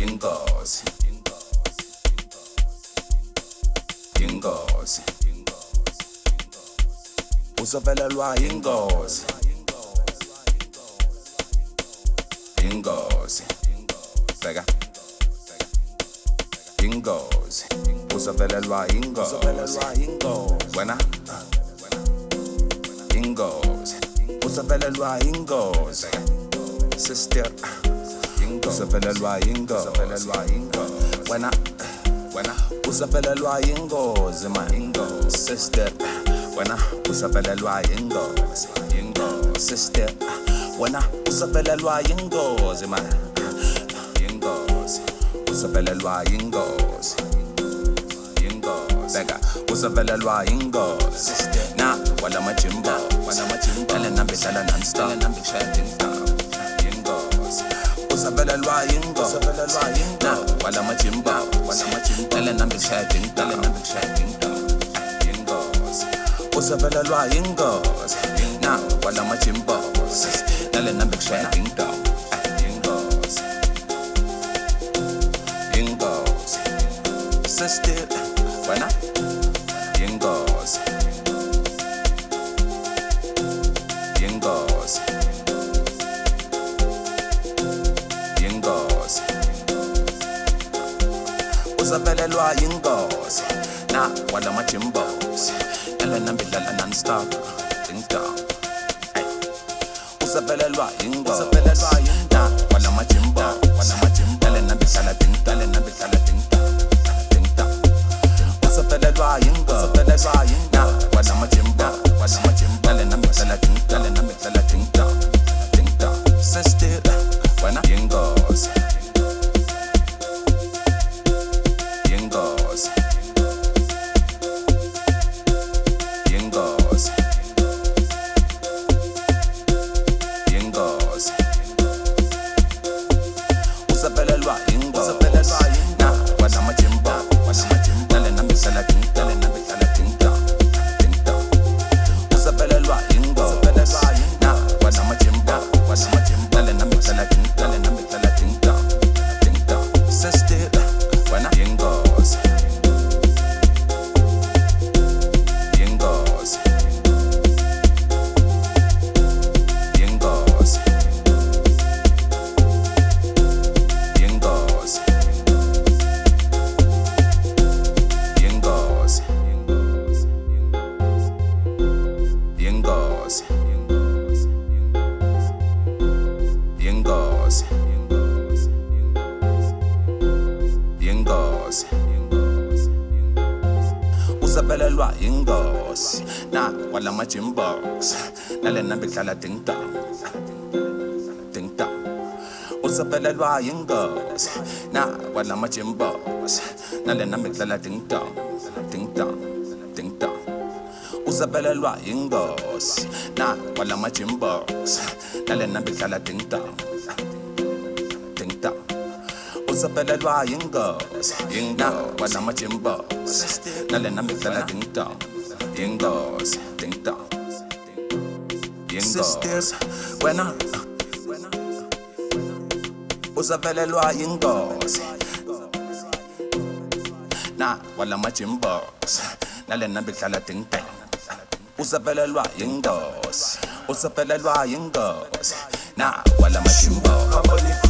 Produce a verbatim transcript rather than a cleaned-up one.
ingozi, ingozi, uzovelelwa ingozi, ingozi, bheka, ingozi, uzovelelwa ingozi, wena, ingozi, uzovelelwa ingozi, sister, uzovelelwa ingozi, wena, wena, uzovelelwa ingozi, ma ingozi, sister, wena, uzovelelwa ingozi, ingozi, sister, wena, uzovelelwa ingozi, ma ingozi, uzovelelwa ingozi, ingozi, bega, uzovelelwa ingozi, na wala majimbo, wala majimbo, dala nambe dala non-stop, nambe chatting down, ingozi, uzovelelwa ingozi, na wala majimbo, wala majimbo, dala nambe chatting down, nambe chatting down, ingozi, uzovelelwa ingozi, na wala majimbo, dala nambe chatting down, ingozi, ingozi, sister, wena, ingozi, ingozi, ingozi, uzovelelwa ingozi, na wala majimbozi, dala nambe dala non-stop, ding dong, ay, uzovelelwa ingozi, na wala majimbo, wala majimbo, dala nambe dala ding, dala nambe dala ding dong, ding dong, uzovelelwa ingozi, na wala majimbo, wala majimbo, dala nambe dala ding, dala nambe dala ding dong, ding dong, sister, wena, ingozi, ingozi, ingozi, ingozi, uzovelelwa ingozi, na wala majimbo, wala majimbo, dala nambe dala ding, dala nambe dala ding dong, ding dong, uzovelelwa ingozi, na wala majimbo, wala majimbo, dala nambe dala ding, dala nambe dala ding dong, ding dong, sister, wena, ingozi, ingozi, ingozi, ingozi, ingozi, ingozi, ingozi, ingozi, uzovelelwa ingozi, na wala majimbox, nale nambe dlala ding dong, ding dong, uzovelelwa ingozi, na wala majimbox, nale nambe dlala ding dong, ding dong, ding dong, uzovelelwa ingozi, na wala majimbox, nale nambe dlala ding dong, ding dong, uzovelelwa ingozi, na wala majimbox, nale nambe dlala ding dong, ingozi, ding dong, ingozi, wena, uzovelelwa ingozi, na wala majimbox, nale nambe dlala ding dong, uzovelelwa ingozi, uzovelelwa ingozi, na wala majimbox.